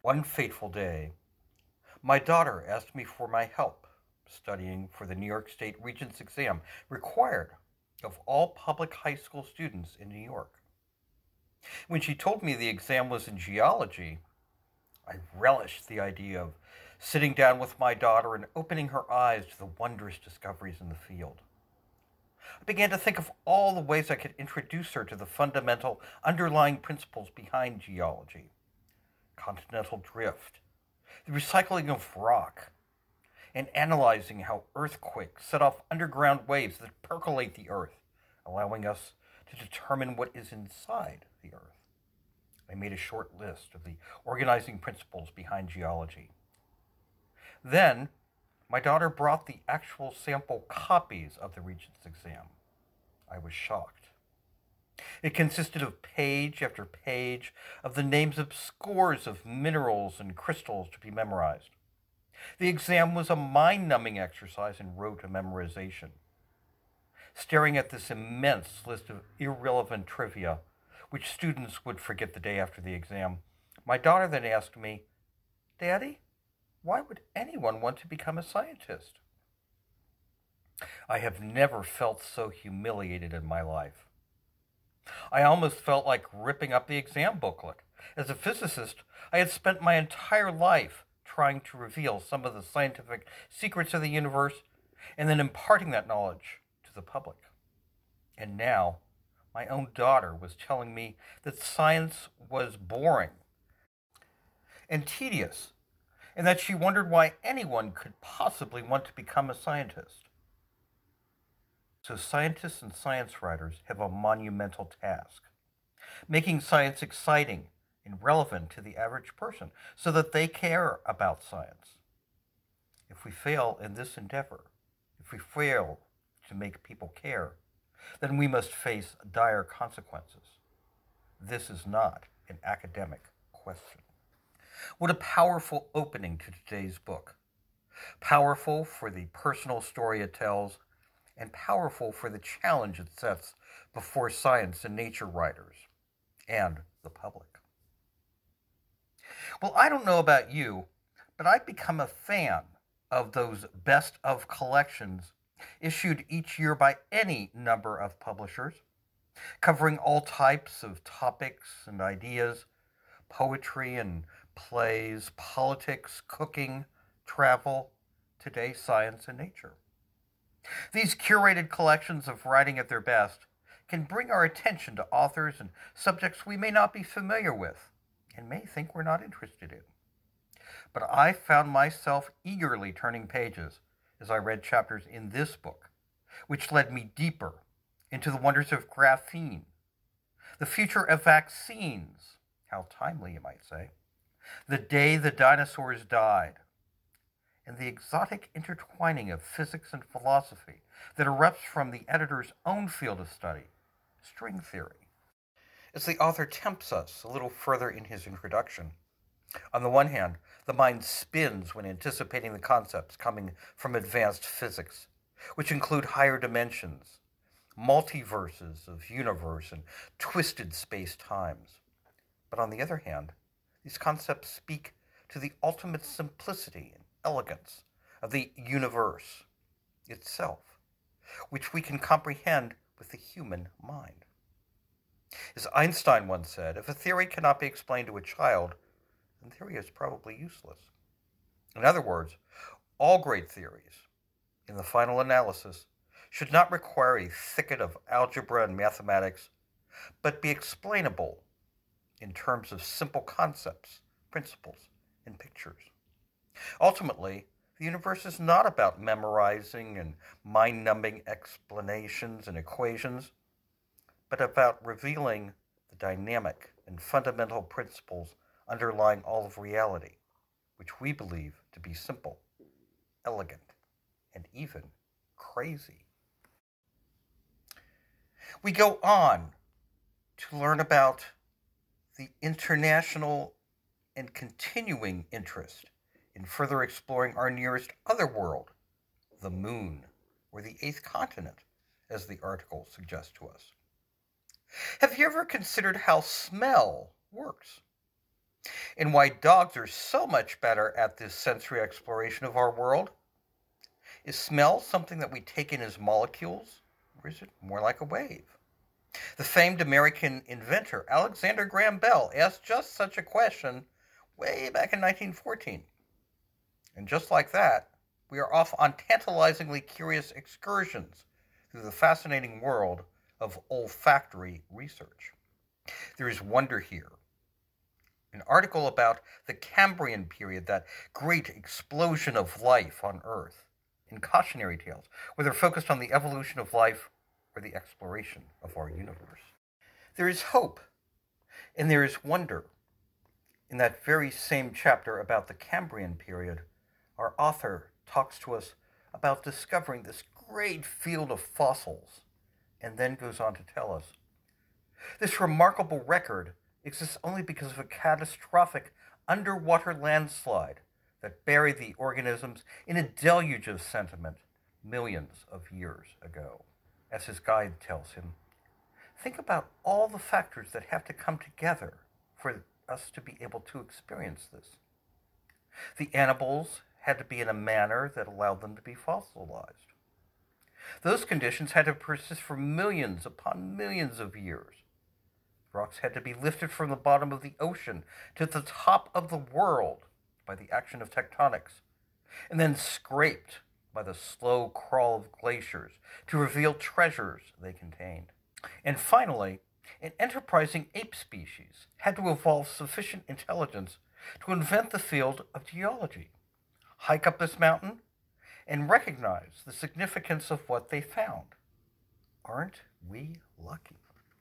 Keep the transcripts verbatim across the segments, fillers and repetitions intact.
One fateful day, my daughter asked me for my help studying for the New York State Regents exam required of all public high school students in New York. When she told me the exam was in geology, I relished the idea of sitting down with my daughter and opening her eyes to the wondrous discoveries in the field. I began to think of all the ways I could introduce her to the fundamental underlying principles behind geology: continental drift, the recycling of rock, and analyzing how earthquakes set off underground waves that percolate the earth, allowing us to determine what is inside the earth. I made a short list of the organizing principles behind geology. Then, my daughter brought the actual sample copies of the Regents exam. I was shocked. It consisted of page after page of the names of scores of minerals and crystals to be memorized. The exam was a mind-numbing exercise in rote memorization. Staring at this immense list of irrelevant trivia, which students would forget the day after the exam, my daughter then asked me, "Daddy, why would anyone want to become a scientist?" I have never felt so humiliated in my life. I almost felt like ripping up the exam booklet. As a physicist, I had spent my entire life trying to reveal some of the scientific secrets of the universe and then imparting that knowledge to the public. And now, my own daughter was telling me that science was boring and tedious, and that she wondered why anyone could possibly want to become a scientist. So scientists and science writers have a monumental task: making science exciting and relevant to the average person so that they care about science. If we fail in this endeavor, if we fail to make people care, then we must face dire consequences. This is not an academic question. What a powerful opening to today's book. Powerful for the personal story it tells, and powerful for the challenge it sets before science and nature writers and the public. Well, I don't know about you, but I've become a fan of those best of collections issued each year by any number of publishers, covering all types of topics and ideas: poetry and plays, politics, cooking, travel, today science and nature. These curated collections of writing at their best can bring our attention to authors and subjects we may not be familiar with and may think we're not interested in. But I found myself eagerly turning pages as I read chapters in this book, which led me deeper into the wonders of graphene, the future of vaccines, how timely you might say, the day the dinosaurs died, and the exotic intertwining of physics and philosophy that erupts from the editor's own field of study, string theory. As the author tempts us a little further in his introduction, on the one hand, the mind spins when anticipating the concepts coming from advanced physics, which include higher dimensions, multiverses of universe, and twisted space-times. But on the other hand, these concepts speak to the ultimate simplicity and elegance of the universe itself, which we can comprehend with the human mind. As Einstein once said, if a theory cannot be explained to a child, then theory is probably useless. In other words, all great theories, in the final analysis, should not require a thicket of algebra and mathematics, but be explainable in terms of simple concepts, principles, and pictures. Ultimately, the universe is not about memorizing and mind-numbing explanations and equations, but about revealing the dynamic and fundamental principles underlying all of reality, which we believe to be simple, elegant, and even crazy. We go on to learn about the international and continuing interest in further exploring our nearest other world, the moon, or the eighth continent, as the article suggests to us. Have you ever considered how smell works? And why dogs are so much better at this sensory exploration of our world. Is smell something that we take in as molecules, or is it more like a wave? The famed American inventor Alexander Graham Bell asked just such a question way back in nineteen fourteen. And just like that, we are off on tantalizingly curious excursions through the fascinating world of olfactory research. There is wonder here. An article about the Cambrian period, that great explosion of life on Earth, in Cautionary Tales, whether focused on the evolution of life or the exploration of our universe. There is hope, and there is wonder. In that very same chapter about the Cambrian period, our author talks to us about discovering this great field of fossils, and then goes on to tell us this remarkable record exists only because of a catastrophic underwater landslide that buried the organisms in a deluge of sediment millions of years ago. As his guide tells him, think about all the factors that have to come together for us to be able to experience this. The animals had to be in a manner that allowed them to be fossilized. Those conditions had to persist for millions upon millions of years. Rocks had to be lifted from the bottom of the ocean to the top of the world by the action of tectonics, and then scraped by the slow crawl of glaciers to reveal treasures they contained. And finally, an enterprising ape species had to evolve sufficient intelligence to invent the field of geology, hike up this mountain, and recognize the significance of what they found. Aren't we lucky?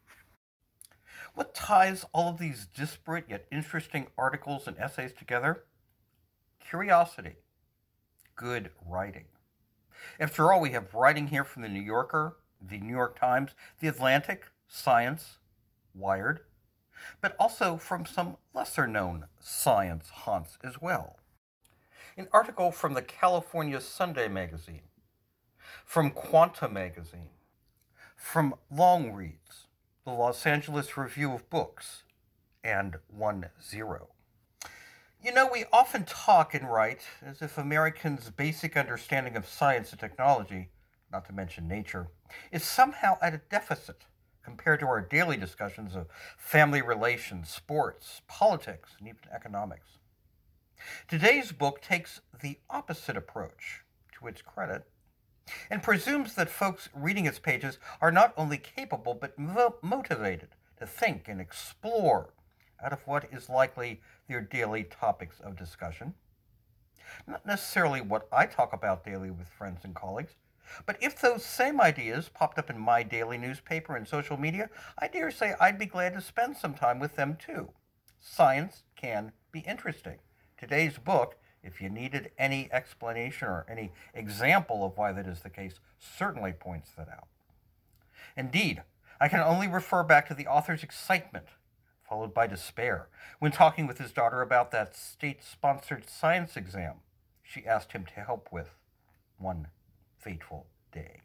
What ties all of these disparate yet interesting articles and essays together? Curiosity. Good writing. After all, we have writing here from the New Yorker, the New York Times, the Atlantic, Science, Wired, but also from some lesser-known science haunts as well. An article from the California Sunday Magazine, from Quanta Magazine, from Long Reads, the Los Angeles Review of Books, and One Zero. You know, we often talk and write as if Americans' basic understanding of science and technology, not to mention nature, is somehow at a deficit compared to our daily discussions of family relations, sports, politics, and even economics. Today's book takes the opposite approach, to its credit, and presumes that folks reading its pages are not only capable but mo- motivated to think and explore out of what is likely their daily topics of discussion. Not necessarily what I talk about daily with friends and colleagues, but if those same ideas popped up in my daily newspaper and social media, I dare say I'd be glad to spend some time with them too. Science can be interesting. Today's book, if you needed any explanation or any example of why that is the case, certainly points that out. Indeed, I can only refer back to the author's excitement, followed by despair, when talking with his daughter about that state-sponsored science exam she asked him to help with one fateful day.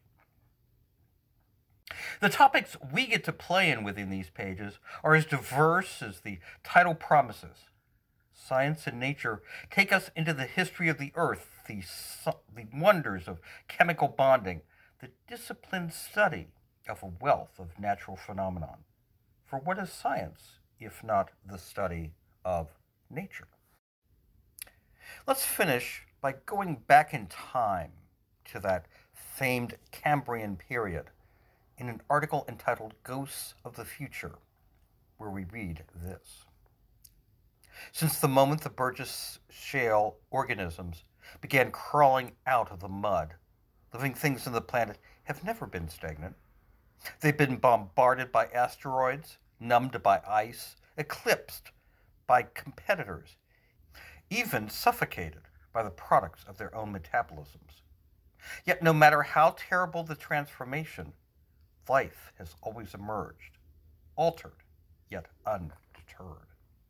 The topics we get to play in within these pages are as diverse as the title promises. Science and nature take us into the history of the earth, the, the wonders of chemical bonding, the disciplined study of a wealth of natural phenomenon. For what is science, if not the study of nature? Let's finish by going back in time to that famed Cambrian period in an article entitled Ghosts of the Future, where we read this. Since the moment the Burgess Shale organisms began crawling out of the mud, living things on the planet have never been stagnant. They've been bombarded by asteroids, numbed by ice, eclipsed by competitors, even suffocated by the products of their own metabolisms. Yet no matter how terrible the transformation, life has always emerged, altered, yet undeterred.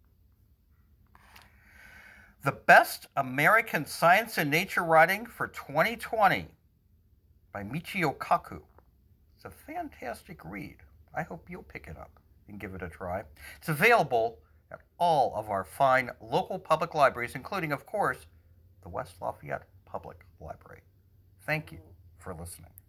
The best American science and nature writing for twenty twenty by Michio Kaku. It's a fantastic read. I hope you'll pick it up and give it a try. It's available at all of our fine local public libraries, including, of course, the West Lafayette Public Library. Thank you for listening.